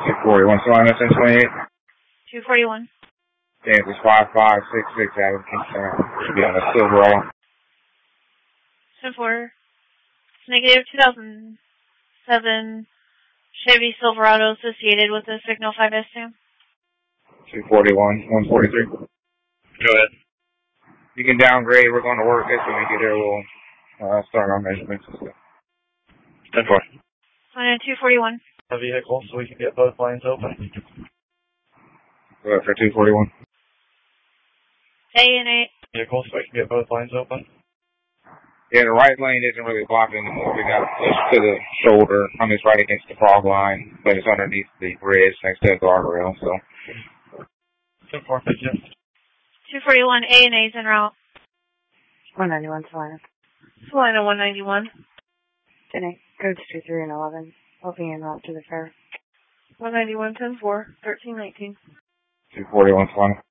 241 Solana, 1028. 241. Kansas 5566 out of Kingston. Should be on a Silverado. 10-4. Negative 2007 Chevy Silverado associated with the Signal 5S Sam. 241, 143. Go ahead. You can downgrade. We're going to work this when we get there. We'll start our measurements and stuff. 10-4. 241. A vehicle so we can get both lanes open. Go ahead for 241. A and A. Vehicle so we can get both lanes open. Yeah, the right lane isn't really blocked anymore. We got pushed to the shoulder. It's right against the fog line, but it's underneath the bridge next to the guardrail, so. 10-4, thank you. 241. A and A's en route. 191 Salina. Salina 191. 10-8. Codes 23 and 11. Will be en route to the fair. 191, 10-4, 1319. 241 Solana.